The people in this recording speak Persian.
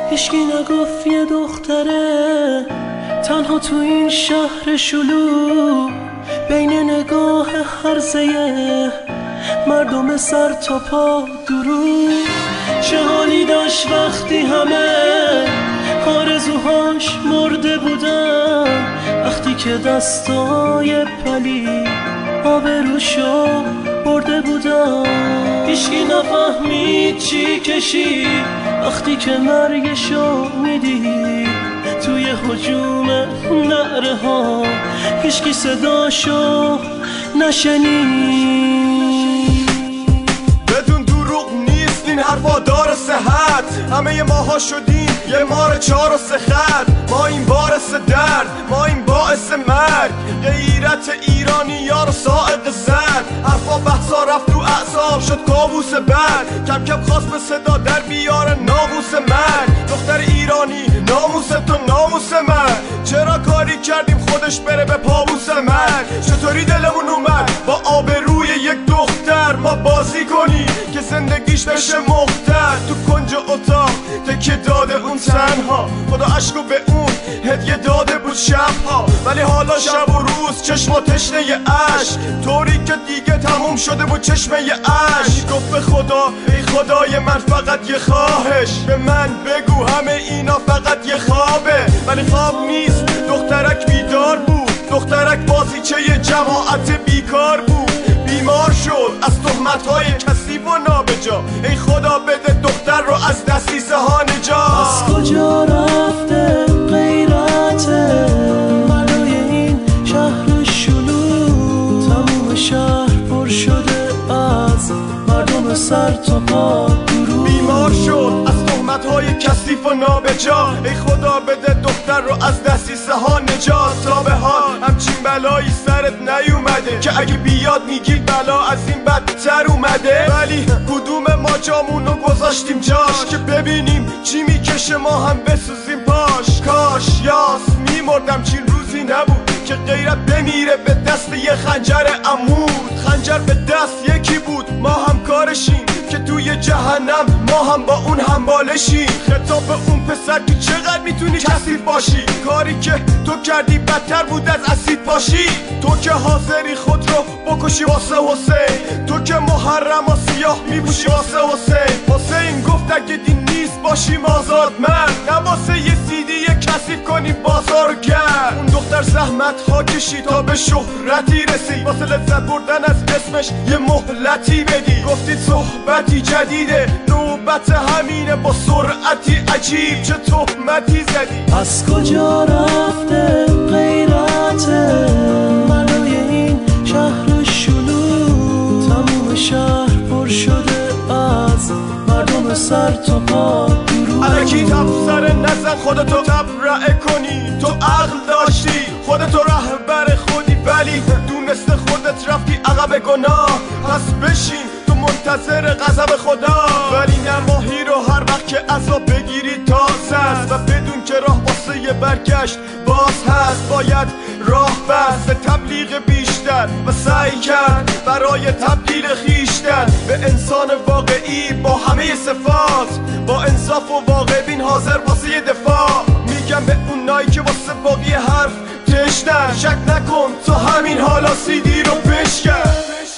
هیچکی نگفت یه دختره تنها تو این شهر شلوغ بین نگاه هرزه مردم سر تا پا درو چه حالی داشت وقتی همه آرزوهاش مرده بودن، وقتی که دستای پلی آبروشو برده بودن. هیچکی نفهمید چی کشید وقتی که مرگشو میدید توی هجوم نعره ها، هیچکی صداشو نشنید. بدون دروغ نیست این حرفا داره صحت، همه ماها شدیم یه مار 4 و 3 خط. ما این باعث درد، ما این باعث مرگ، غیرت ایرانی یار ساعد زد. حرفا بحثا رفت تو اعصاب شد کابوس بد، کم کم خواست به صدا در بیاره ناموس من. دختر ایرانی ناموس تو ناموس من، چرا کاری کردیم خودش بره به پابوس من؟ چطوری دلمون اومد با آبروی یک دختر ما بازی کنی که زندگیش بشه مختر؟ تو کنج اتاق تکیه داده اون تنها، خدا عشقو به اون هدیه داده بود شبها. ولی حالا شب و روز چشم و تشنه عشق، طوری که دیگه تموم شده بود چشمه عشق. گفت به خدا ای خدای من فقط یه خواهش، به من بگو همه اینا فقط یه خوابه. ولی خواب نیست، دخترک بیدار بود، دخترک بازیچه جماعت بیکار بود. بیمار شد از تهمت‌های کثیف و نابجا، ای خدا بده دختر رو از دستیسه ها نجات. از کجا رفته غیرت مردای این شهر شلوغ؟ تموم شهر پر شده از مردم سر تا پا درو. بیمار شد از تهمت‌های کثیف و نابجا، ای خدا بده دختر رو از دستیسه ها نجات. تا به حال همچین بلایی سرت نیومده که اگه بیاد میگی بلا از این بدتر اومده. ولی کدوم ما جامونو گذاشتیم جاش که ببینیم چی میکشه ما هم بسوزیم پاش؟ کاش یاس میمردم چین روزی نبود که غیرت بمیره به دست یه خنجر عمود. خنجر به دست یکی بود، ما هم کارشیم که توی جهنم ما هم با اون همبالشیم. خطاب به اون پسر که چقدر میتونی کثیف باشی، کاری که تو کردی بدتر بود از اسید باشی. تو که حاضری خود رو بکشی واسه حسین، تو که محرم و سیاه میپوشی واسه حسین. حسین گفت اگه دین نیست باشیم آزاد من، نه واسه یه سیدی کثیف کنی بازار گرد. اون دختر زحمت ها کشید تا به شهرتی رسید، واسه لذت بردن از اسمش یه مهلتی بدی. گفتید صحبتی جدیده، نوبت همینه، با سرعتی عجیب چه تهمتی زدی. از کجا رفته غیرت مردای این شهر شلوغ؟ تموم شهر پر شده از مردم سر تا پا درو. الکی تبصره نزن خودتو تبرئه کنی، تو عقل داشتی خودتو رهبر خودی، ولی دونسته خودت رفتی عقب گناه. پس بشین تو منتظر غضب خدا، ولی نماهی رو هر وقت که عذاب بگیری تازه است. و بدون که راه واسه یه برگشت باز هست، باید راه بست به تبلیغ بیشتر و سعی کرد برای تبدیل خیشتن به انسان واقعی با همه صفات، با انصاف و واقع بین حاضر واسه یه دفاع. میگم به اونایی که واسه باقی حرف تشنن، شک نکن تو همین حالا سیدی رو بشکن.